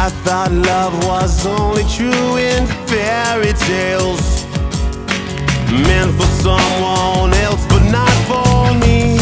I thought love was only true in fairy tales, meant for someone else but not for me.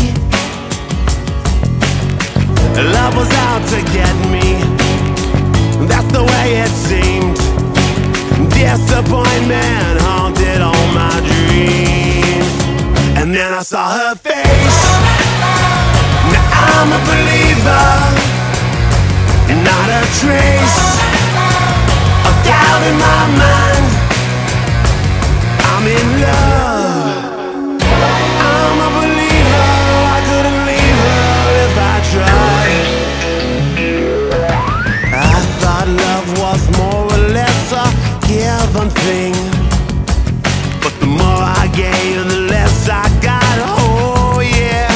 Love was out to get me, that's the way it seemed. Disappointment haunted all my dreams. And then I saw her face. Now I'm a believer, not a trace of doubt in my mind. I'm in love, I'm a believer. I couldn't leave her if I tried. I thought love was more or less a given thing, but the more I gave, the less I got. Oh yeah.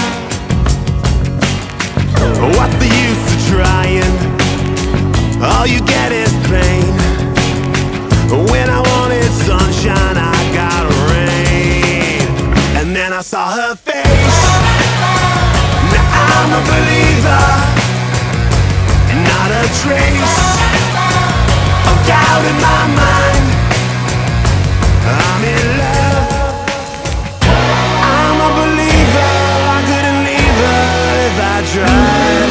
What's the use of trying? All you get is pain. When I wanted sunshine, I got rain. And then I saw her face. Now I'm a believer, not a trace of doubt in my mind. I'm in love, I'm a believer. I couldn't leave her if I tried.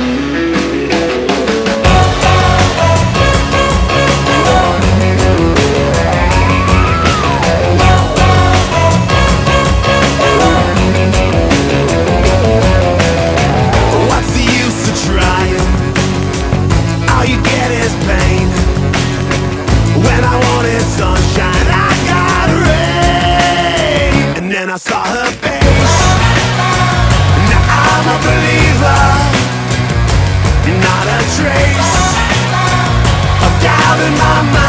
What's the use of trying? All you get is pain. When I wanted sunshine, I got rain. And then I saw her face. Now I'm a believer, not a trace of doubt in my mind.